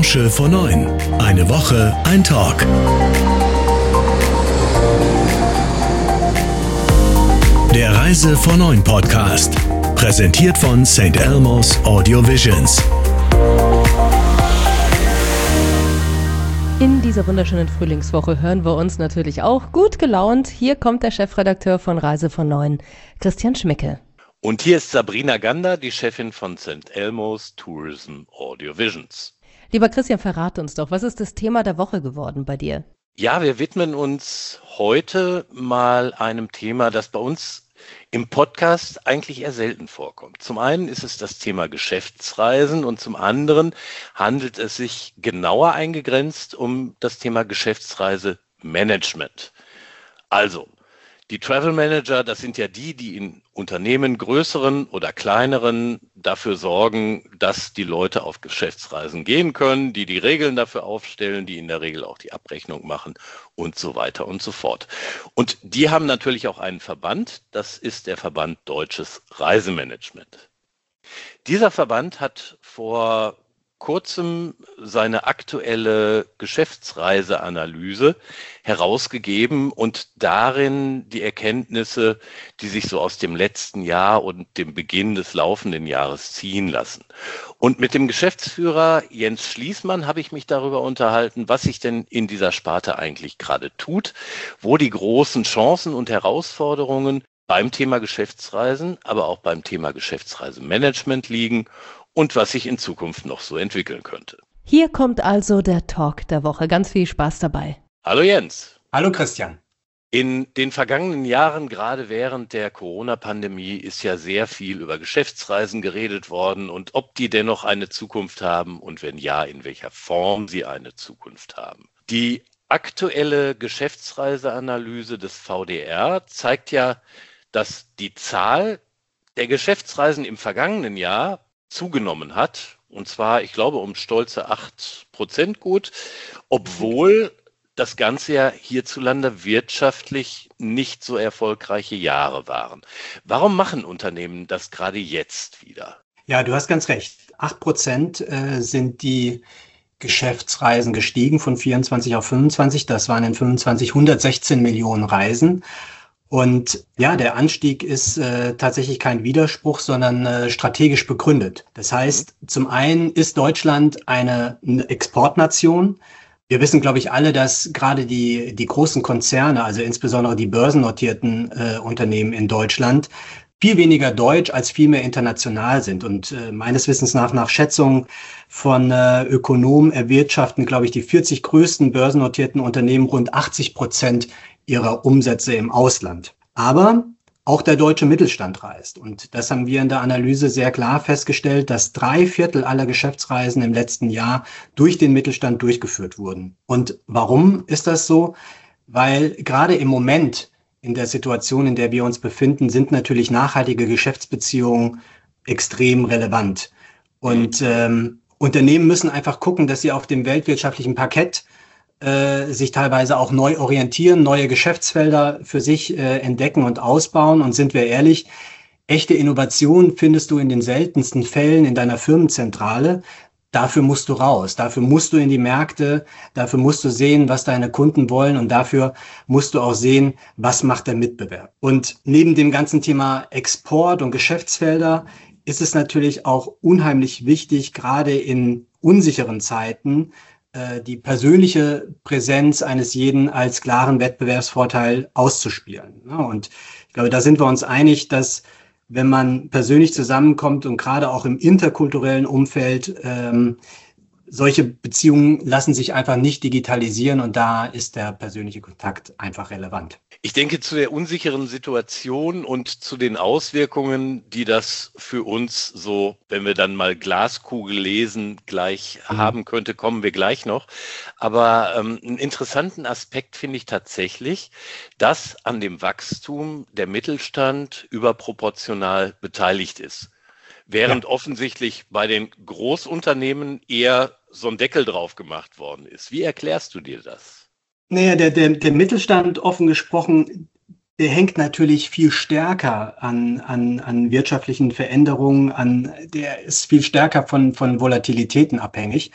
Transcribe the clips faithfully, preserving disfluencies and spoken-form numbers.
Branche vor neun. Eine Woche, ein Talk. Der Reise vor neun Podcast. Präsentiert von Saint Elmo's Audio Visions. In dieser wunderschönen Frühlingswoche hören wir uns natürlich auch gut gelaunt. Hier kommt der Chefredakteur von Reise vor neun, Christian Schmicke. Und hier ist Sabrina Gander, die Chefin von Saint Elmo's Tourism Audio Visions. Lieber Christian, verrate uns doch, was ist das Thema der Woche geworden bei dir? Ja, wir widmen uns heute mal einem Thema, das bei uns im Podcast eigentlich eher selten vorkommt. Zum einen ist es das Thema Geschäftsreisen und zum anderen handelt es sich genauer eingegrenzt um das Thema Geschäftsreisemanagement. Also, die Travel Manager, das sind ja die, die in Unternehmen, größeren oder kleineren, dafür sorgen, dass die Leute auf Geschäftsreisen gehen können, die die Regeln dafür aufstellen, die in der Regel auch die Abrechnung machen und so weiter und so fort. Und die haben natürlich auch einen Verband, das ist der Verband Deutsches Reisemanagement. Dieser Verband hat vor kurzem seine aktuelle Geschäftsreiseanalyse herausgegeben und darin die Erkenntnisse, die sich so aus dem letzten Jahr und dem Beginn des laufenden Jahres ziehen lassen. Und mit dem Geschäftsführer Jens Schließmann habe ich mich darüber unterhalten, was sich denn in dieser Sparte eigentlich gerade tut, wo die großen Chancen und Herausforderungen beim Thema Geschäftsreisen, aber auch beim Thema Geschäftsreisemanagement liegen und was sich in Zukunft noch so entwickeln könnte. Hier kommt also der Talk der Woche. Ganz viel Spaß dabei. Hallo Jens. Hallo Christian. In den vergangenen Jahren, gerade während der Corona-Pandemie, ist ja sehr viel über Geschäftsreisen geredet worden und ob die dennoch eine Zukunft haben und wenn ja, in welcher Form sie eine Zukunft haben. Die aktuelle Geschäftsreiseanalyse des V D R zeigt ja, dass die Zahl der Geschäftsreisen im vergangenen Jahr zugenommen hat, und zwar, ich glaube, um stolze acht Prozent gut, obwohl das ganze Jahr hierzulande wirtschaftlich nicht so erfolgreiche Jahre waren. Warum machen Unternehmen das gerade jetzt wieder? Ja, du hast ganz recht. acht Prozent äh, sind die Geschäftsreisen gestiegen von vierundzwanzig auf fünfundzwanzig. Das waren in fünfundzwanzig hundertsechzehn Millionen Reisen. Und ja, der Anstieg ist äh, tatsächlich kein Widerspruch, sondern äh, strategisch begründet. Das heißt, zum einen ist Deutschland eine, eine Exportnation. Wir wissen, glaube ich, alle, dass gerade die, die großen Konzerne, also insbesondere die börsennotierten äh, Unternehmen in Deutschland, viel weniger deutsch als viel mehr international sind. Und äh, meines Wissens nach, nach Schätzung von äh, Ökonomen erwirtschaften, glaube ich, die vierzig größten börsennotierten Unternehmen rund achtzig Prozent ihrer Umsätze im Ausland. Aber auch der deutsche Mittelstand reist. Und das haben wir in der Analyse sehr klar festgestellt, dass drei Viertel aller Geschäftsreisen im letzten Jahr durch den Mittelstand durchgeführt wurden. Und warum ist das so? Weil gerade im Moment in der Situation, in der wir uns befinden, sind natürlich nachhaltige Geschäftsbeziehungen extrem relevant. Und ähm, Unternehmen müssen einfach gucken, dass sie auf dem weltwirtschaftlichen Parkett äh, sich teilweise auch neu orientieren, neue Geschäftsfelder für sich äh, entdecken und ausbauen. Und sind wir ehrlich, echte Innovation findest du in den seltensten Fällen in deiner Firmenzentrale. Dafür musst du raus, dafür musst du in die Märkte, dafür musst du sehen, was deine Kunden wollen und dafür musst du auch sehen, was macht der Mitbewerb. Und neben dem ganzen Thema Export und Geschäftsfelder ist es natürlich auch unheimlich wichtig, gerade in unsicheren Zeiten, äh, die persönliche Präsenz eines jeden als klaren Wettbewerbsvorteil auszuspielen. Ja, und ich glaube, da sind wir uns einig, dass wenn man persönlich zusammenkommt und gerade auch im interkulturellen Umfeld, ähm, solche Beziehungen lassen sich einfach nicht digitalisieren und da ist der persönliche Kontakt einfach relevant. Ich denke, zu der unsicheren Situation und zu den Auswirkungen, die das für uns so, wenn wir dann mal Glaskugel lesen, gleich mhm. haben könnte, kommen wir gleich noch. Aber ähm, einen interessanten Aspekt finde ich tatsächlich, dass an dem Wachstum der Mittelstand überproportional beteiligt ist. Während ja. offensichtlich bei den Großunternehmen eher so ein Deckel drauf gemacht worden ist. Wie erklärst du dir das? Naja, der, der, der Mittelstand, offen gesprochen, der hängt natürlich viel stärker an, an, an wirtschaftlichen Veränderungen, an, der ist viel stärker von, von Volatilitäten abhängig.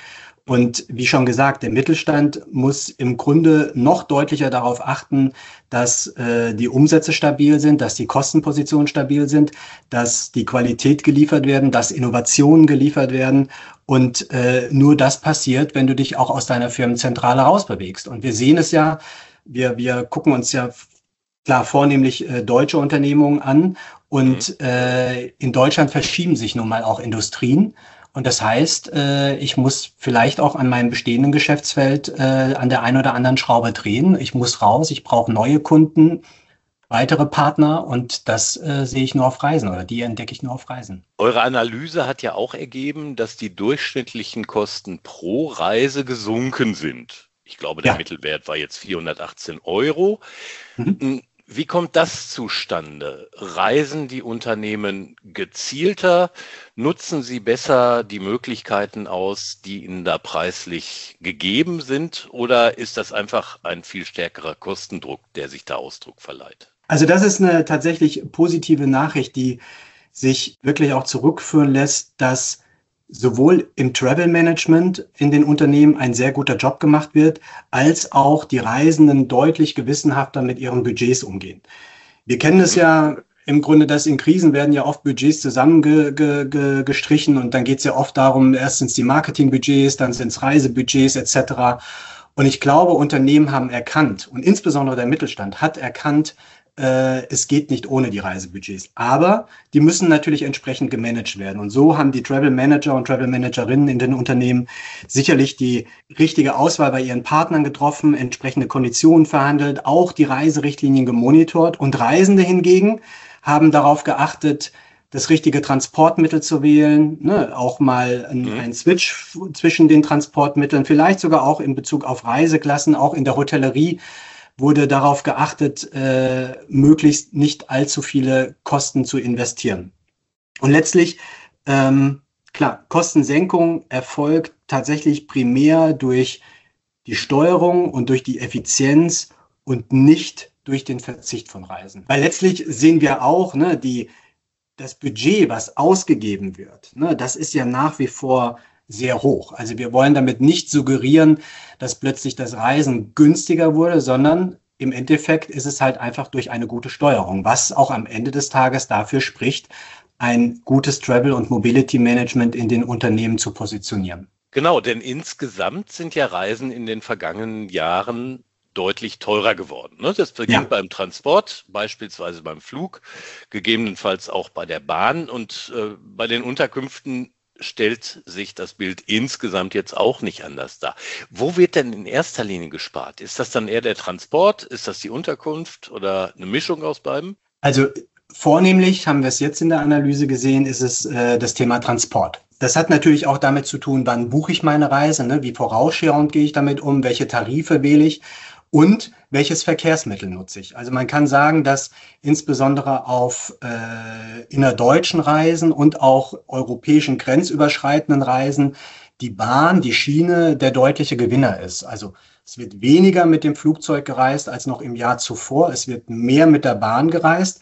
Und wie schon gesagt, der Mittelstand muss im Grunde noch deutlicher darauf achten, dass äh, die Umsätze stabil sind, dass die Kostenpositionen stabil sind, dass die Qualität geliefert werden, dass Innovationen geliefert werden. Und äh, nur das passiert, wenn du dich auch aus deiner Firmenzentrale rausbewegst. Und wir sehen es ja, wir, wir gucken uns ja klar vornehmlich äh, deutsche Unternehmungen an. Und mhm. äh, in Deutschland verschieben sich nun mal auch Industrien. Und das heißt, äh, ich muss vielleicht auch an meinem bestehenden Geschäftsfeld äh, an der einen oder anderen Schraube drehen. Ich muss raus, ich brauche neue Kunden, weitere Partner und das äh, sehe ich nur auf Reisen oder die entdecke ich nur auf Reisen. Eure Analyse hat ja auch ergeben, dass die durchschnittlichen Kosten pro Reise gesunken sind. Ich glaube, der ja. Mittelwert war jetzt vierhundertachtzehn Euro. Mhm. Wie kommt das zustande? Reisen die Unternehmen gezielter? Nutzen sie besser die Möglichkeiten aus, die ihnen da preislich gegeben sind? Oder ist das einfach ein viel stärkerer Kostendruck, der sich da Ausdruck verleiht? Also das ist eine tatsächlich positive Nachricht, die sich wirklich auch zurückführen lässt, dass sowohl im Travel Management in den Unternehmen ein sehr guter Job gemacht wird, als auch die Reisenden deutlich gewissenhafter mit ihren Budgets umgehen. Wir kennen es ja im Grunde, dass in Krisen werden ja oft Budgets zusammengestrichen und dann geht es ja oft darum, erst sind es die Marketingbudgets, dann sind es Reisebudgets et cetera. Und ich glaube, Unternehmen haben erkannt und insbesondere der Mittelstand hat erkannt, äh, es geht nicht ohne die Reisebudgets. Aber die müssen natürlich entsprechend gemanagt werden. Und so haben die Travel Manager und Travel Managerinnen in den Unternehmen sicherlich die richtige Auswahl bei ihren Partnern getroffen, entsprechende Konditionen verhandelt, auch die Reiserichtlinien gemonitort. Und Reisende hingegen haben darauf geachtet, das richtige Transportmittel zu wählen, ne, auch mal ein, mhm. ein Switch zwischen den Transportmitteln, vielleicht sogar auch in Bezug auf Reiseklassen, auch in der Hotellerie wurde darauf geachtet, äh, möglichst nicht allzu viele Kosten zu investieren. Und letztlich, ähm, klar, Kostensenkung erfolgt tatsächlich primär durch die Steuerung und durch die Effizienz und nicht durch den Verzicht von Reisen. Weil letztlich sehen wir auch, ne, die das Budget, was ausgegeben wird, ne, das ist ja nach wie vor sehr hoch. Also wir wollen damit nicht suggerieren, dass plötzlich das Reisen günstiger wurde, sondern im Endeffekt ist es halt einfach durch eine gute Steuerung, was auch am Ende des Tages dafür spricht, ein gutes Travel- und Mobility-Management in den Unternehmen zu positionieren. Genau, denn insgesamt sind ja Reisen in den vergangenen Jahren deutlich teurer geworden. Das beginnt ja. beim Transport, beispielsweise beim Flug, gegebenenfalls auch bei der Bahn und äh, bei den Unterkünften stellt sich das Bild insgesamt jetzt auch nicht anders dar. Wo wird denn in erster Linie gespart? Ist das dann eher der Transport? Ist das die Unterkunft oder eine Mischung aus beidem? Also vornehmlich, haben wir es jetzt in der Analyse gesehen, ist es äh, das Thema Transport. Das hat natürlich auch damit zu tun, wann buche ich meine Reise, ne? Wie vorausschauend gehe ich damit um, welche Tarife wähle ich und welches Verkehrsmittel nutze ich. Also man kann sagen, dass insbesondere auf äh, innerdeutschen Reisen und auch europäischen grenzüberschreitenden Reisen die Bahn, die Schiene der deutliche Gewinner ist. Also es wird weniger mit dem Flugzeug gereist als noch im Jahr zuvor. Es wird mehr mit der Bahn gereist.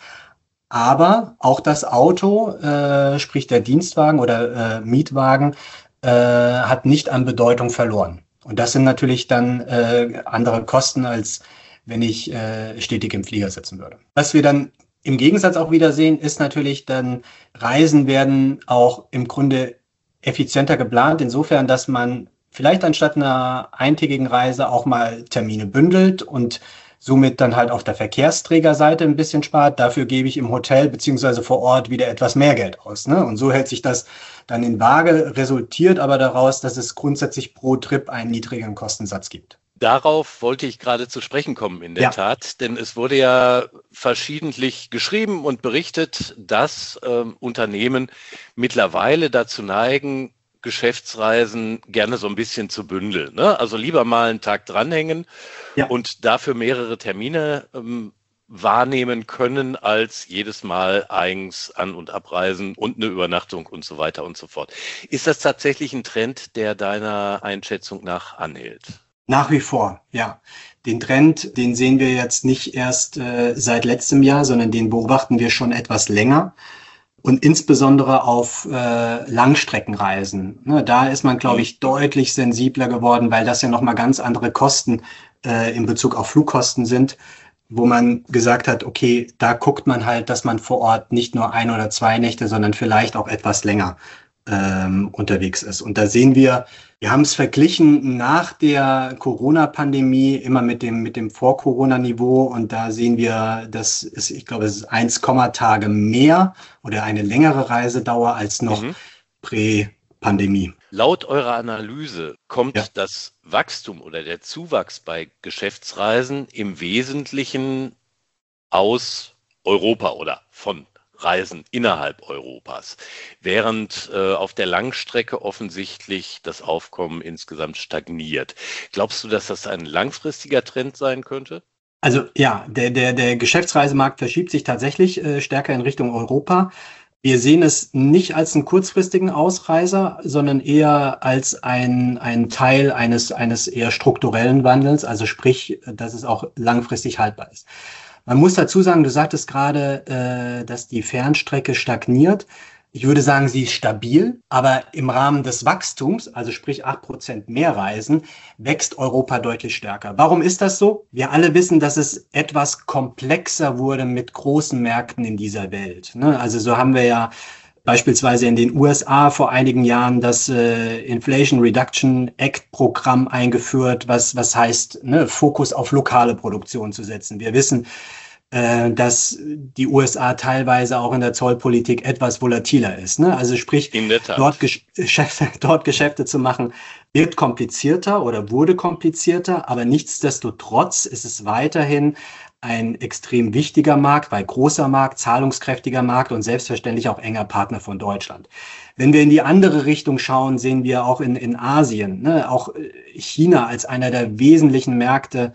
Aber auch das Auto, äh, sprich der Dienstwagen oder äh, Mietwagen, äh, hat nicht an Bedeutung verloren. Und das sind natürlich dann äh, andere Kosten, als wenn ich äh, stetig im Flieger sitzen würde. Was wir dann im Gegensatz auch wieder sehen, ist natürlich dann, Reisen werden auch im Grunde effizienter geplant, insofern, dass man vielleicht anstatt einer eintägigen Reise auch mal Termine bündelt und somit dann halt auf der Verkehrsträgerseite ein bisschen spart. Dafür gebe ich im Hotel beziehungsweise vor Ort wieder etwas mehr Geld aus. Ne? Und so hält sich das dann in Waage, resultiert aber daraus, dass es grundsätzlich pro Trip einen niedrigeren Kostensatz gibt. Darauf wollte ich gerade zu sprechen kommen, in der ja. Tat, denn es wurde ja verschiedentlich geschrieben und berichtet, dass ähm, Unternehmen mittlerweile dazu neigen, Geschäftsreisen gerne so ein bisschen zu bündeln. Ne? Also lieber mal einen Tag dranhängen ja. und dafür mehrere Termine ähm, wahrnehmen können, als jedes Mal eigens an- und abreisen und eine Übernachtung und so weiter und so fort. Ist das tatsächlich ein Trend, der deiner Einschätzung nach anhält? Nach wie vor, ja. Den Trend, den sehen wir jetzt nicht erst äh, seit letztem Jahr, sondern den beobachten wir schon etwas länger. und insbesondere auf äh, Langstreckenreisen. Ne, da ist man, glaube ich, deutlich sensibler geworden, weil das ja nochmal ganz andere Kosten äh, in Bezug auf Flugkosten sind, wo man gesagt hat, okay, da guckt man halt, dass man vor Ort nicht nur ein oder zwei Nächte, sondern vielleicht auch etwas länger ähm, unterwegs ist. Und da sehen wir, wir haben es verglichen nach der Corona-Pandemie immer mit dem, mit dem Vor-Corona-Niveau. Und da sehen wir, das ist, ich glaube, es ist eins, Tage mehr oder eine längere Reisedauer als noch mhm. Prä-Pandemie. Laut eurer Analyse kommt ja. das Wachstum oder der Zuwachs bei Geschäftsreisen im Wesentlichen aus Europa oder von Reisen innerhalb Europas, während äh, auf der Langstrecke offensichtlich das Aufkommen insgesamt stagniert. Glaubst du, dass das ein langfristiger Trend sein könnte? Also ja, der, der, der Geschäftsreisemarkt verschiebt sich tatsächlich äh, stärker in Richtung Europa. Wir sehen es nicht als einen kurzfristigen Ausreißer, sondern eher als ein, ein Teil eines, eines eher strukturellen Wandels, also sprich, dass es auch langfristig haltbar ist. Man muss dazu sagen, du sagtest gerade, äh, dass die Fernstrecke stagniert. Ich würde sagen, sie ist stabil, aber im Rahmen des Wachstums, also sprich acht Prozent mehr Reisen, wächst Europa deutlich stärker. Warum ist das so? Wir alle wissen, dass es etwas komplexer wurde mit großen Märkten in dieser Welt. Ne? Also so haben wir ja beispielsweise in den U S A vor einigen Jahren das äh, Inflation Reduction Act Programm eingeführt, was, was heißt, ne, Fokus auf lokale Produktion zu setzen. Wir wissen, äh, dass die U S A teilweise auch in der Zollpolitik etwas volatiler ist. Ne? Also sprich, dort, Geschäfte, dort Geschäfte zu machen, wird komplizierter oder wurde komplizierter, aber nichtsdestotrotz ist es weiterhin ein extrem wichtiger Markt, weil großer Markt, zahlungskräftiger Markt und selbstverständlich auch enger Partner von Deutschland. Wenn wir in die andere Richtung schauen, sehen wir auch in, in Asien, ne, auch China als einer der wesentlichen Märkte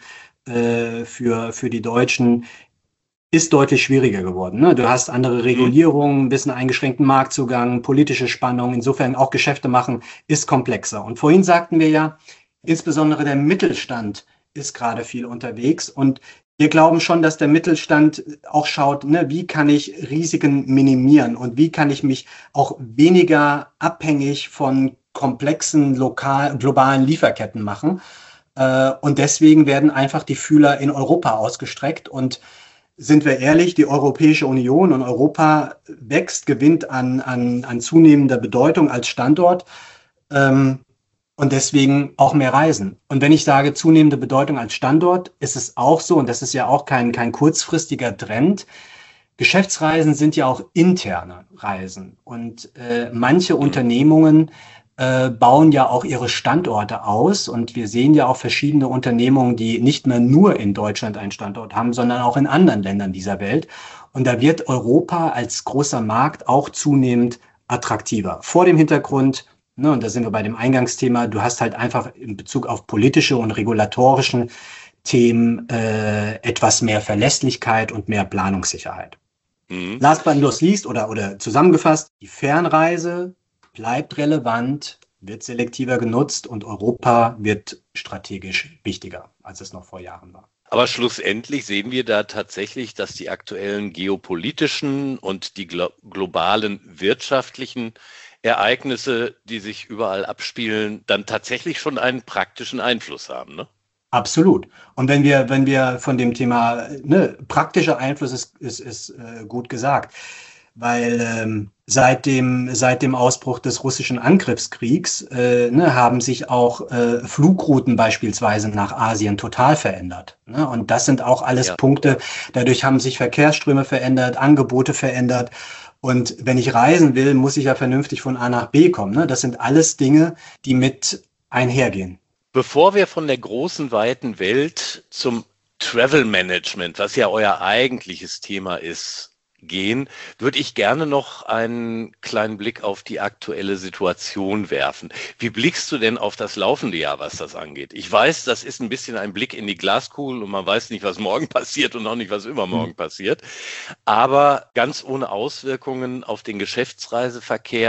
äh, für, für die Deutschen ist deutlich schwieriger geworden. Ne? Du hast andere Regulierungen, ein bisschen eingeschränkten Marktzugang, politische Spannung. Insofern auch Geschäfte machen ist komplexer. Und vorhin sagten wir ja, insbesondere der Mittelstand ist gerade viel unterwegs und wir glauben schon, dass der Mittelstand auch schaut, ne, wie kann ich Risiken minimieren und wie kann ich mich auch weniger abhängig von komplexen lokal, globalen Lieferketten machen. Äh, und deswegen werden einfach die Fühler in Europa ausgestreckt. Und sind wir ehrlich, die Europäische Union und Europa wächst, gewinnt an, an, an zunehmender Bedeutung als Standort. Ähm, Und deswegen auch mehr Reisen. Und wenn ich sage zunehmende Bedeutung als Standort, ist es auch so, und das ist ja auch kein, kein kurzfristiger Trend, Geschäftsreisen sind ja auch interne Reisen. Und äh, manche Unternehmungen äh, bauen ja auch ihre Standorte aus. Und wir sehen ja auch verschiedene Unternehmungen, die nicht mehr nur in Deutschland einen Standort haben, sondern auch in anderen Ländern dieser Welt. Und da wird Europa als großer Markt auch zunehmend attraktiver. Vor dem Hintergrund, Ne, und da sind wir bei dem Eingangsthema, du hast halt einfach in Bezug auf politische und regulatorischen Themen äh, etwas mehr Verlässlichkeit und mehr Planungssicherheit. Mhm. Last but not least oder, oder zusammengefasst, die Fernreise bleibt relevant, wird selektiver genutzt und Europa wird strategisch wichtiger, als es noch vor Jahren war. Aber schlussendlich sehen wir da tatsächlich, dass die aktuellen geopolitischen und die glo- globalen wirtschaftlichen Ereignisse, die sich überall abspielen, dann tatsächlich schon einen praktischen Einfluss haben, ne? Absolut. Und wenn wir, wenn wir von dem Thema, ne, praktischer Einfluss ist, ist, ist äh, gut gesagt, weil ähm, seit dem, seit dem Ausbruch des russischen Angriffskriegs äh, ne, haben sich auch äh, Flugrouten beispielsweise nach Asien total verändert. Ne? Und das sind auch alles ja. Punkte, dadurch haben sich Verkehrsströme verändert, Angebote verändert. Und wenn ich reisen will, muss ich ja vernünftig von A nach B kommen. Ne? Das sind alles Dinge, die mit einhergehen. Bevor wir von der großen, weiten Welt zum Travel Management, was ja euer eigentliches Thema ist, gehen, würde ich gerne noch einen kleinen Blick auf die aktuelle Situation werfen. Wie blickst du denn auf das laufende Jahr, was das angeht? Ich weiß, das ist ein bisschen ein Blick in die Glaskugel und man weiß nicht, was morgen passiert und auch nicht, was übermorgen mhm. passiert. Aber ganz ohne Auswirkungen auf den Geschäftsreiseverkehr,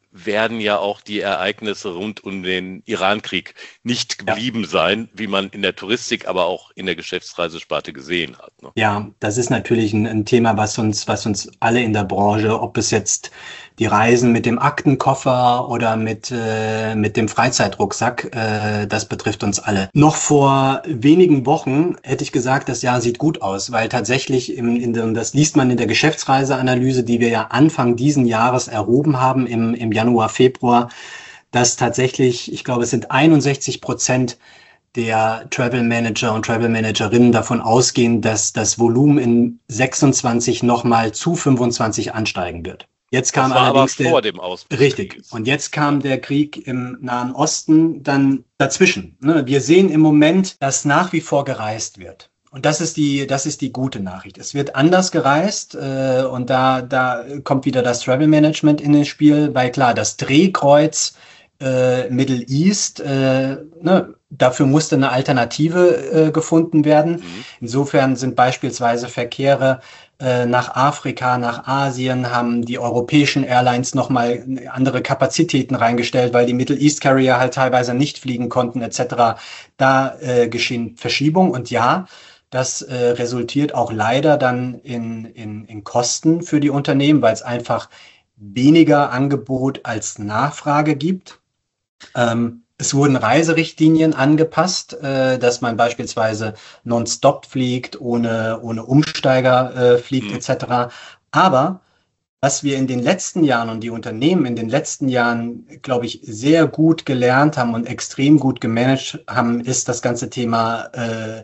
werden ja auch die Ereignisse rund um den Iran-Krieg nicht geblieben ja. sein, wie man in der Touristik, aber auch in der Geschäftsreisesparte gesehen hat. Ne? Ja, das ist natürlich ein, ein Thema, was uns, was uns alle in der Branche, ob es jetzt die Reisen mit dem Aktenkoffer oder mit, äh, mit dem Freizeitrucksack, äh, das betrifft uns alle. Noch vor wenigen Wochen hätte ich gesagt, das Jahr sieht gut aus, weil tatsächlich, im, in der, das liest man in der Geschäftsreiseanalyse, die wir ja Anfang diesen Jahres erhoben haben, im, im Januar, Februar, dass tatsächlich, ich glaube, es sind einundsechzig Prozent der Travel Manager und Travel Managerinnen davon ausgehen, dass das Volumen in sechsundzwanzig nochmal zu fünfundzwanzig ansteigen wird. Jetzt kam das war allerdings aber vor der, dem Ausbruch. Richtig. Und jetzt kam der Krieg im Nahen Osten dann dazwischen. Wir sehen im Moment, dass nach wie vor gereist wird. Und das ist die, das ist die gute Nachricht. Es wird anders gereist äh, und da, da kommt wieder das Travel Management in das Spiel, weil klar, das Drehkreuz äh, Middle East, äh, ne, dafür musste eine Alternative äh, gefunden werden. Mhm. Insofern sind beispielsweise Verkehre äh, nach Afrika, nach Asien, haben die europäischen Airlines nochmal andere Kapazitäten reingestellt, weil die Middle East Carrier halt teilweise nicht fliegen konnten et cetera. Da äh, geschehen Verschiebungen und ja, das äh, resultiert auch leider dann in, in, in Kosten für die Unternehmen, weil es einfach weniger Angebot als Nachfrage gibt. Ähm, es wurden Reiserichtlinien angepasst, äh, dass man beispielsweise nonstop fliegt, ohne, ohne Umsteiger äh, fliegt mhm. et cetera. Aber was wir in den letzten Jahren und die Unternehmen in den letzten Jahren, glaube ich, sehr gut gelernt haben und extrem gut gemanagt haben, ist das ganze Thema äh,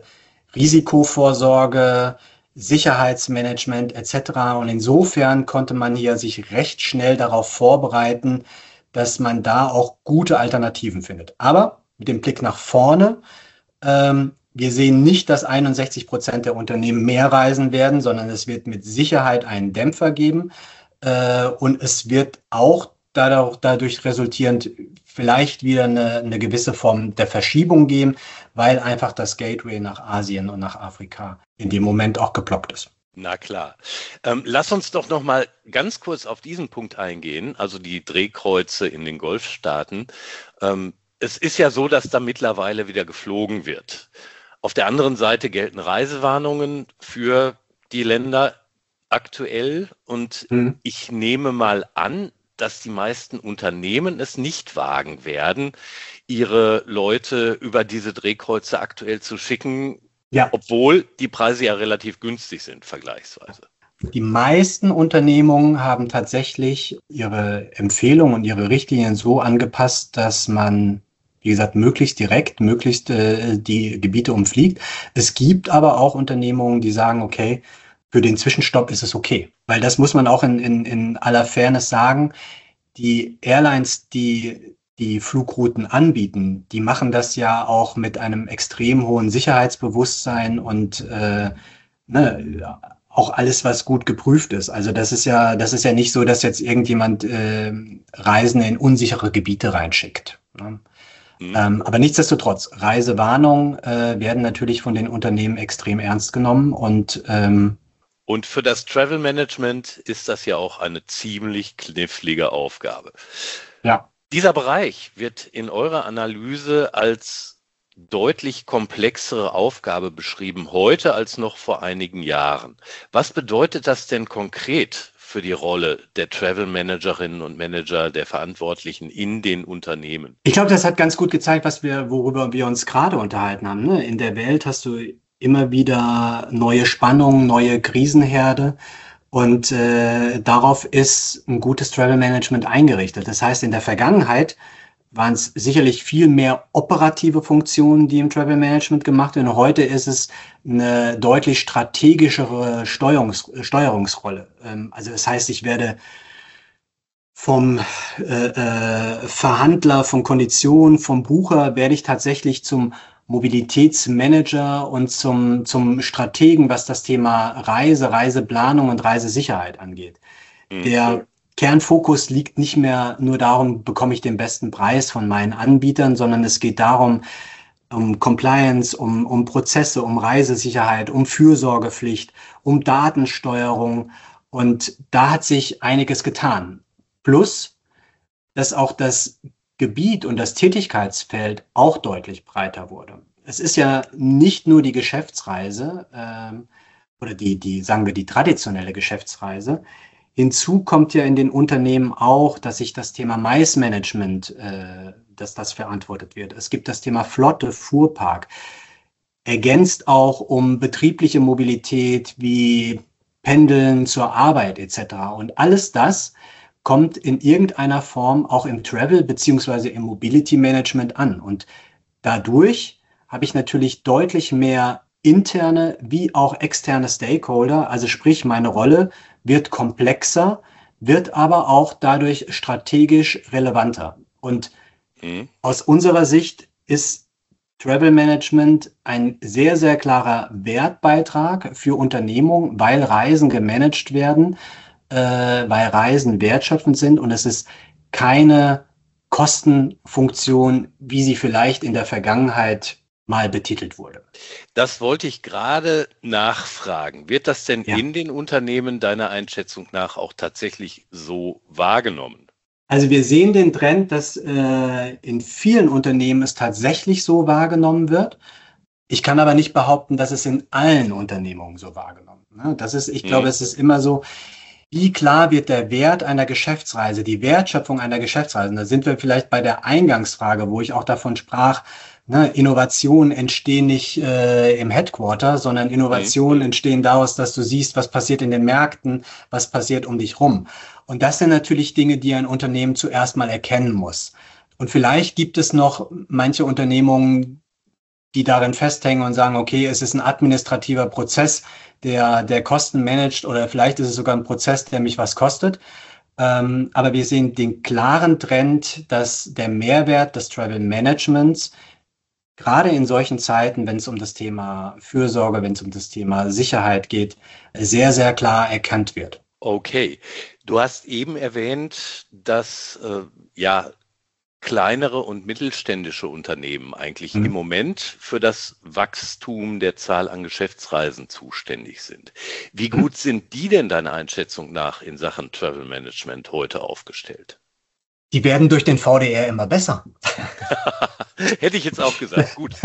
Risikovorsorge, Sicherheitsmanagement et cetera. Und insofern konnte man hier sich recht schnell darauf vorbereiten, dass man da auch gute Alternativen findet. Aber mit dem Blick nach vorne, ähm, wir sehen nicht, dass einundsechzig Prozent der Unternehmen mehr reisen werden, sondern es wird mit Sicherheit einen Dämpfer geben. Äh, und es wird auch dadurch, dadurch resultierend vielleicht wieder eine, eine gewisse Form der Verschiebung geben, weil einfach das Gateway nach Asien und nach Afrika in dem Moment auch geblockt ist. Na klar. Ähm, lass uns doch noch mal ganz kurz auf diesen Punkt eingehen, also die Drehkreuze in den Golfstaaten. Ähm, es ist ja so, dass da mittlerweile wieder geflogen wird. Auf der anderen Seite gelten Reisewarnungen für die Länder aktuell und mhm. ich nehme mal an, dass die meisten Unternehmen es nicht wagen werden, ihre Leute über diese Drehkreuze aktuell zu schicken, ja. obwohl die Preise ja relativ günstig sind, vergleichsweise. Die meisten Unternehmungen haben tatsächlich ihre Empfehlungen und ihre Richtlinien so angepasst, dass man, wie gesagt, möglichst direkt, möglichst äh, die Gebiete umfliegt. Es gibt aber auch Unternehmungen, die sagen, okay, für den Zwischenstopp ist es okay. Weil das muss man auch in, in, in aller Fairness sagen. Die Airlines, die die Flugrouten anbieten, die machen das ja auch mit einem extrem hohen Sicherheitsbewusstsein und äh, ne, auch alles, was gut geprüft ist. Also das ist ja, das ist ja nicht so, dass jetzt irgendjemand äh, Reisende in unsichere Gebiete reinschickt. Ne? Mhm. Ähm, aber nichtsdestotrotz, Reisewarnungen äh, werden natürlich von den Unternehmen extrem ernst genommen und ähm, Und für das Travel Management ist das ja auch eine ziemlich knifflige Aufgabe. Ja. Dieser Bereich wird in eurer Analyse als deutlich komplexere Aufgabe beschrieben heute als noch vor einigen Jahren. Was bedeutet das denn konkret für die Rolle der Travel Managerinnen und Manager, der Verantwortlichen in den Unternehmen? Ich glaube, das hat ganz gut gezeigt, was wir, worüber wir uns gerade unterhalten haben. Ne? In der Welt hast du immer wieder neue Spannungen, neue Krisenherde. Und äh, darauf ist ein gutes Travel Management eingerichtet. Das heißt, in der Vergangenheit waren es sicherlich viel mehr operative Funktionen, die im Travel Management gemacht werden. Heute ist es eine deutlich strategischere Steuerungs Steuerungsrolle. Ähm, also das heißt, ich werde vom äh, äh, Verhandler, von Konditionen, vom Bucher, werde ich tatsächlich zum Mobilitätsmanager und zum, zum Strategen, was das Thema Reise, Reiseplanung und Reisesicherheit angeht. Mhm. Der Kernfokus liegt nicht mehr nur darum, bekomme ich den besten Preis von meinen Anbietern, sondern es geht darum, um Compliance, um, um Prozesse, um Reisesicherheit, um Fürsorgepflicht, um Datensteuerung. Und da hat sich einiges getan. Plus, dass auch das Gebiet und das Tätigkeitsfeld auch deutlich breiter wurde. Es ist ja nicht nur die Geschäftsreise ähm, oder die, die, sagen wir, die traditionelle Geschäftsreise. Hinzu kommt ja in den Unternehmen auch, dass sich das Thema Maismanagement, äh, dass das verantwortet wird. Es gibt das Thema Flotte, Fuhrpark, ergänzt auch um betriebliche Mobilität wie Pendeln zur Arbeit et cetera. Und alles das kommt in irgendeiner Form auch im Travel beziehungsweise im Mobility Management an. Und dadurch habe ich natürlich deutlich mehr interne wie auch externe Stakeholder. Also sprich, meine Rolle wird komplexer, wird aber auch dadurch strategisch relevanter. Und mhm. aus unserer Sicht ist Travel Management ein sehr, sehr klarer Wertbeitrag für Unternehmungen, weil Reisen gemanagt werden, äh, weil Reisen wertschöpfend sind und es ist keine Kostenfunktion, wie sie vielleicht in der Vergangenheit mal betitelt wurde. Das wollte ich gerade nachfragen. Wird das denn ja. in den Unternehmen deiner Einschätzung nach auch tatsächlich so wahrgenommen? Also wir sehen den Trend, dass äh, in vielen Unternehmen es tatsächlich so wahrgenommen wird. Ich kann aber nicht behaupten, dass es in allen Unternehmungen so wahrgenommen wird. Ne? Das ist, ich hm. glaube, es ist immer so, wie klar wird der Wert einer Geschäftsreise, die Wertschöpfung einer Geschäftsreise. Da sind wir vielleicht bei der Eingangsfrage, wo ich auch davon sprach, ne, Innovationen entstehen nicht äh, im Headquarter, sondern Innovationen mhm. entstehen daraus, dass du siehst, was passiert in den Märkten, was passiert um dich rum. Und das sind natürlich Dinge, die ein Unternehmen zuerst mal erkennen muss. Und vielleicht gibt es noch manche Unternehmungen, die darin festhängen und sagen, okay, es ist ein administrativer Prozess, der, der Kosten managt oder vielleicht ist es sogar ein Prozess, der mich was kostet. Ähm, aber wir sehen den klaren Trend, dass der Mehrwert des Travel Managements gerade in solchen Zeiten, wenn es um das Thema Fürsorge, wenn es um das Thema Sicherheit geht, sehr, sehr klar erkannt wird. Okay, du hast eben erwähnt, dass äh, ja kleinere und mittelständische Unternehmen eigentlich mhm. im Moment für das Wachstum der Zahl an Geschäftsreisen zuständig sind. Wie gut mhm. sind die denn deiner Einschätzung nach in Sachen Travel Management heute aufgestellt? Die werden durch den V D R immer besser. Hätte ich jetzt auch gesagt, gut.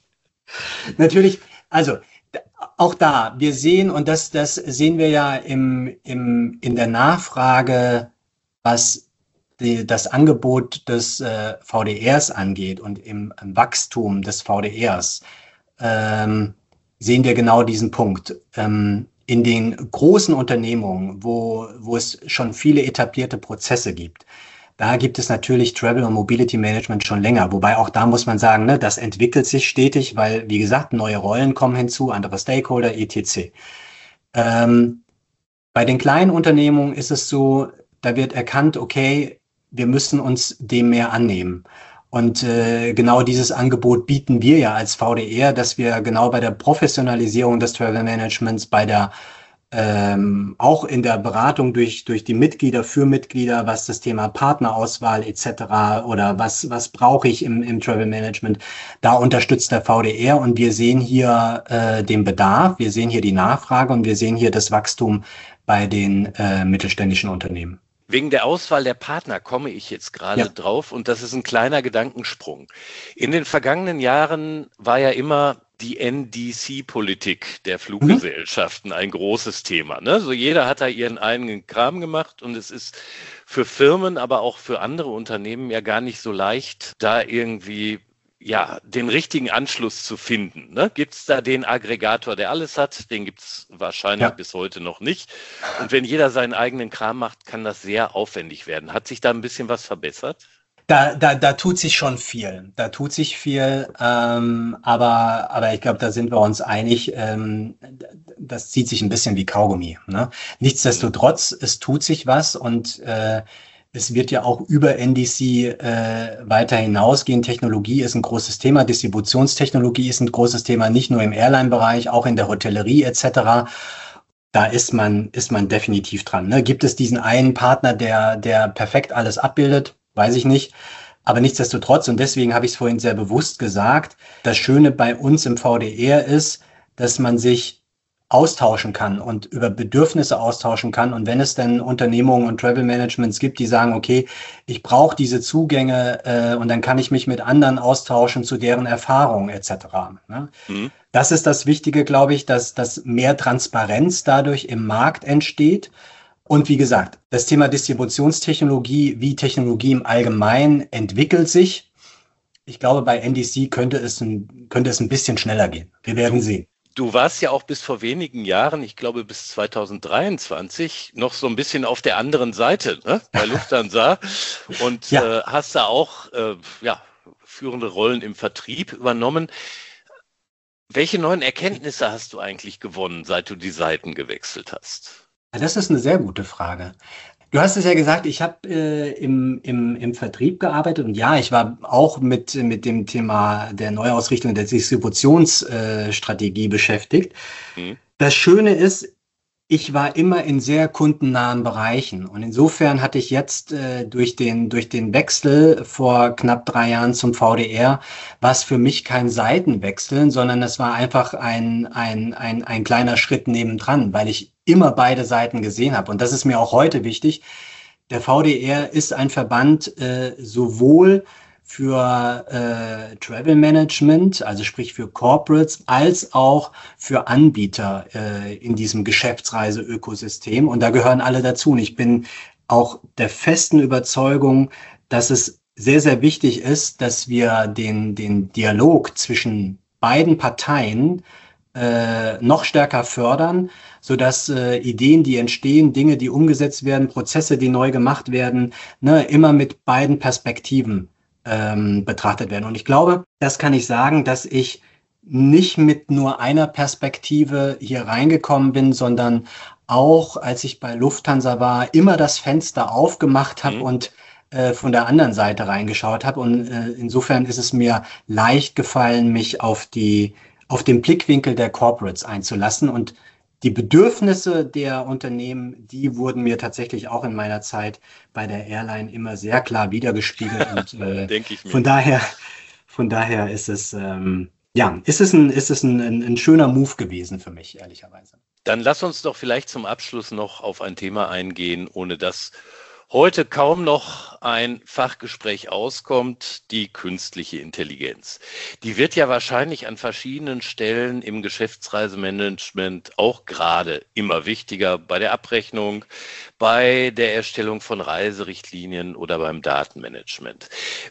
Natürlich, also auch da, wir sehen, und das, das sehen wir ja im, im, in der Nachfrage, was die, das Angebot des äh, V D Rs angeht und im, im Wachstum des V D Rs, ähm, sehen wir genau diesen Punkt. Ähm, in den großen Unternehmungen, wo, wo es schon viele etablierte Prozesse gibt, da gibt es natürlich Travel und Mobility Management schon länger. Wobei auch da muss man sagen, ne, das entwickelt sich stetig, weil, wie gesagt, neue Rollen kommen hinzu, andere Stakeholder, et cetera. Ähm, bei den kleinen Unternehmungen ist es so, da wird erkannt, okay, wir müssen uns dem mehr annehmen. Und äh, genau dieses Angebot bieten wir ja als V D R, dass wir genau bei der Professionalisierung des Travel Managements, bei der Ähm, auch in der Beratung durch durch die Mitglieder für Mitglieder, was das Thema Partnerauswahl et cetera oder was was brauche ich im im Travel Management, da unterstützt der V D R und wir sehen hier äh, den Bedarf, wir sehen hier die Nachfrage und wir sehen hier das Wachstum bei den äh, mittelständischen Unternehmen. Wegen der Auswahl der Partner komme ich jetzt gerade ja. drauf und das ist ein kleiner Gedankensprung. In den vergangenen Jahren war ja immer die N D C-Politik der Fluggesellschaften mhm. ein großes Thema. Ne? So jeder hat da ihren eigenen Kram gemacht und es ist für Firmen, aber auch für andere Unternehmen ja gar nicht so leicht, da irgendwie ja den richtigen Anschluss zu finden. Ne? Gibt es da den Aggregator, der alles hat? Den gibt es wahrscheinlich ja. bis heute noch nicht. Und wenn jeder seinen eigenen Kram macht, kann das sehr aufwendig werden. Hat sich da ein bisschen was verbessert? Da, da, da tut sich schon viel. Da tut sich viel, ähm, aber, aber ich glaube, da sind wir uns einig. Ähm, das zieht sich ein bisschen wie Kaugummi. Ne? Nichtsdestotrotz, es tut sich was und äh, es wird ja auch über N D C äh, weiter hinausgehen. Technologie ist ein großes Thema, Distributionstechnologie ist ein großes Thema, nicht nur im Airline-Bereich, auch in der Hotellerie et cetera. Da ist man, ist man definitiv dran. Ne? Gibt es diesen einen Partner, der, der perfekt alles abbildet? Weiß ich nicht. Aber nichtsdestotrotz, und deswegen habe ich es vorhin sehr bewusst gesagt, das Schöne bei uns im V D R ist, dass man sich austauschen kann und über Bedürfnisse austauschen kann. Und wenn es dann Unternehmungen und Travel Managements gibt, die sagen, okay, ich brauche diese Zugänge äh, und dann kann ich mich mit anderen austauschen zu deren Erfahrungen et cetera. Ne? Mhm. Das ist das Wichtige, glaube ich, dass, dass mehr Transparenz dadurch im Markt entsteht. Und wie gesagt, das Thema Distributionstechnologie, wie Technologie im Allgemeinen entwickelt sich. Ich glaube, bei N D C könnte es ein, könnte es ein bisschen schneller gehen. Wir werden sehen. Du warst ja auch bis vor wenigen Jahren, ich glaube bis zweitausenddreiundzwanzig, noch so ein bisschen auf der anderen Seite, ne, bei Lufthansa und ja. äh, hast da auch äh, ja, führende Rollen im Vertrieb übernommen. Welche neuen Erkenntnisse hast du eigentlich gewonnen, seit du die Seiten gewechselt hast? Das ist eine sehr gute Frage. Du hast es ja gesagt, ich habe äh, im, im, im Vertrieb gearbeitet und ja, ich war auch mit, mit dem Thema der Neuausrichtung der Distributionsstrategie äh, beschäftigt. Mhm. Das Schöne ist, ich war immer in sehr kundennahen Bereichen und insofern hatte ich jetzt äh, durch den durch den Wechsel vor knapp drei Jahren zum V D R, war es für mich kein Seitenwechseln, sondern es war einfach ein ein ein ein kleiner Schritt nebendran, weil ich immer beide Seiten gesehen habe und das ist mir auch heute wichtig. Der V D R ist ein Verband äh, sowohl für äh, Travel Management, also sprich für Corporates, als auch für Anbieter äh, in diesem Geschäftsreise-Ökosystem. Und da gehören alle dazu. Und ich bin auch der festen Überzeugung, dass es sehr, sehr wichtig ist, dass wir den, den Dialog zwischen beiden Parteien äh, noch stärker fördern, sodass äh, Ideen, die entstehen, Dinge, die umgesetzt werden, Prozesse, die neu gemacht werden, ne, immer mit beiden Perspektiven Ähm, betrachtet werden. Und ich glaube, das kann ich sagen, dass ich nicht mit nur einer Perspektive hier reingekommen bin, sondern auch, als ich bei Lufthansa war, immer das Fenster aufgemacht habe mhm. und äh, von der anderen Seite reingeschaut habe. Und äh, insofern ist es mir leicht gefallen, mich auf die, auf den Blickwinkel der Corporates einzulassen. Und die Bedürfnisse der Unternehmen, die wurden mir tatsächlich auch in meiner Zeit bei der Airline immer sehr klar wiedergespiegelt. Und äh, Denke ich mir. Von daher, von daher ist es, ähm, ja, ist es, ein, ist es ein, ein, ein schöner Move gewesen für mich, ehrlicherweise. Dann lass uns doch vielleicht zum Abschluss noch auf ein Thema eingehen, ohne dass heute kaum noch ein Fachgespräch auskommt, die künstliche Intelligenz. Die wird ja wahrscheinlich an verschiedenen Stellen im Geschäftsreisemanagement auch gerade immer wichtiger, bei der Abrechnung, bei der Erstellung von Reiserichtlinien oder beim Datenmanagement.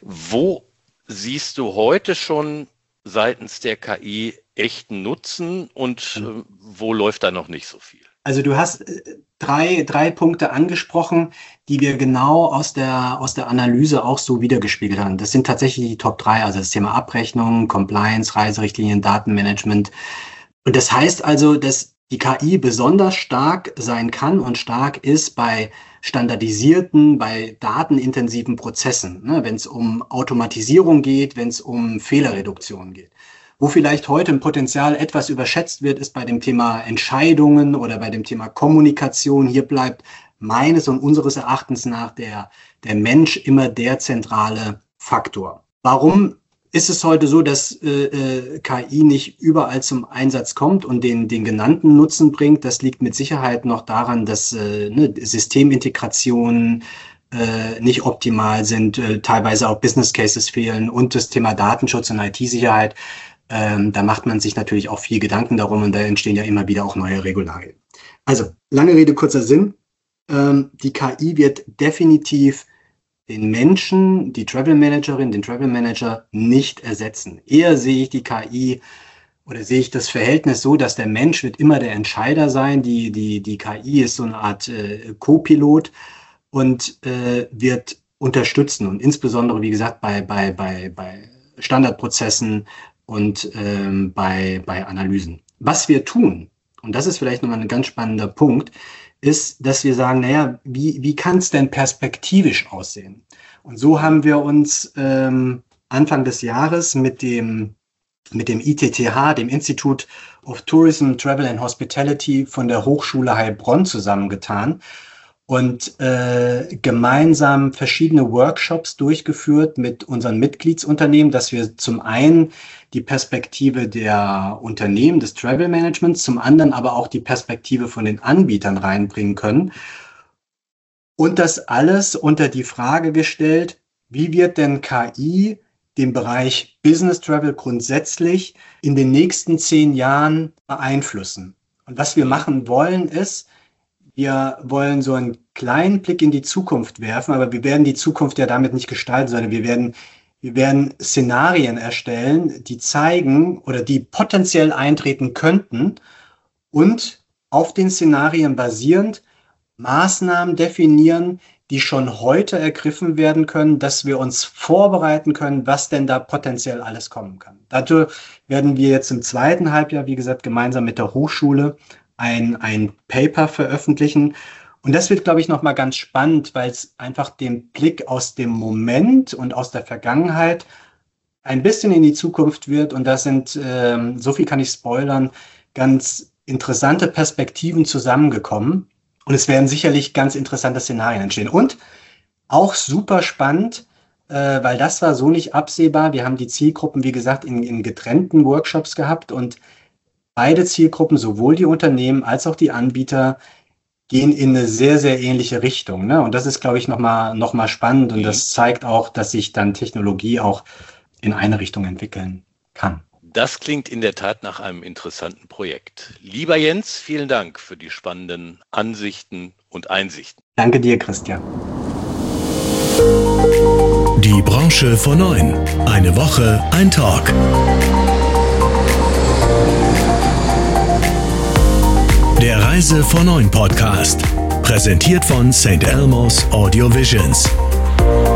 Wo siehst du heute schon seitens der K I echten Nutzen und äh, wo läuft da noch nicht so viel? Also du hast drei, drei Punkte angesprochen, die wir genau aus der, aus der Analyse auch so wiedergespiegelt haben. Das sind tatsächlich die Top drei, also das Thema Abrechnung, Compliance, Reiserichtlinien, Datenmanagement. Und das heißt also, dass die K I besonders stark sein kann und stark ist bei standardisierten, bei datenintensiven Prozessen, ne, wenn es um Automatisierung geht, wenn es um Fehlerreduktion geht. Wo vielleicht heute ein Potenzial etwas überschätzt wird, ist bei dem Thema Entscheidungen oder bei dem Thema Kommunikation. Hier bleibt meines und unseres Erachtens nach der, der Mensch immer der zentrale Faktor. Warum ist es heute so, dass äh, K I nicht überall zum Einsatz kommt und den, den genannten Nutzen bringt? Das liegt mit Sicherheit noch daran, dass äh, ne, Systemintegrationen äh, nicht optimal sind, äh, teilweise auch Business Cases fehlen und das Thema Datenschutz und I T-Sicherheit. Ähm, da macht man sich natürlich auch viel Gedanken darum und da entstehen ja immer wieder auch neue Regularien. Also, lange Rede, kurzer Sinn. Ähm, die K I wird definitiv den Menschen, die Travel Managerin, den Travel Manager nicht ersetzen. Eher sehe ich die K I oder sehe ich das Verhältnis so, dass der Mensch wird immer der Entscheider sein. Die, die, die K I ist so eine Art äh, Co-Pilot und äh, wird unterstützen und insbesondere, wie gesagt, bei, bei, bei, bei Standardprozessen und ähm, bei, bei Analysen. Was wir tun, und das ist vielleicht nochmal ein ganz spannender Punkt, ist, dass wir sagen, naja, wie, wie kann es denn perspektivisch aussehen? Und so haben wir uns ähm, Anfang des Jahres mit dem, mit dem I T T H, dem Institute of Tourism, Travel and Hospitality von der Hochschule Heilbronn zusammengetan und äh, gemeinsam verschiedene Workshops durchgeführt mit unseren Mitgliedsunternehmen, dass wir zum einen die Perspektive der Unternehmen, des Travel Managements, zum anderen aber auch die Perspektive von den Anbietern reinbringen können. Und das alles unter die Frage gestellt, wie wird denn K I den Bereich Business Travel grundsätzlich in den nächsten zehn Jahren beeinflussen? Und was wir machen wollen ist, wir wollen so einen kleinen Blick in die Zukunft werfen, aber wir werden die Zukunft ja damit nicht gestalten, sondern wir werden, wir werden Szenarien erstellen, die zeigen oder die potenziell eintreten könnten und auf den Szenarien basierend Maßnahmen definieren, die schon heute ergriffen werden können, dass wir uns vorbereiten können, was denn da potenziell alles kommen kann. Dazu werden wir jetzt im zweiten Halbjahr, wie gesagt, gemeinsam mit der Hochschule ein, ein Paper veröffentlichen. Und das wird, glaube ich, nochmal ganz spannend, weil es einfach den Blick aus dem Moment und aus der Vergangenheit ein bisschen in die Zukunft wird. Und da sind, ähm, so viel kann ich spoilern, ganz interessante Perspektiven zusammengekommen. Und es werden sicherlich ganz interessante Szenarien entstehen. Und auch super spannend, äh, weil das war so nicht absehbar. Wir haben die Zielgruppen, wie gesagt, in, in getrennten Workshops gehabt. Und beide Zielgruppen, sowohl die Unternehmen als auch die Anbieter, gehen in eine sehr, sehr ähnliche Richtung. Ne? Und das ist, glaube ich, nochmal noch mal spannend. Und das zeigt auch, dass sich dann Technologie auch in eine Richtung entwickeln kann. Das klingt in der Tat nach einem interessanten Projekt. Lieber Jens, vielen Dank für die spannenden Ansichten und Einsichten. Danke dir, Christian. Die Branche vor neun. Eine Woche, ein Talk. Der Reise vor neun Podcast. Präsentiert von Saint Elmo's Audio Visions.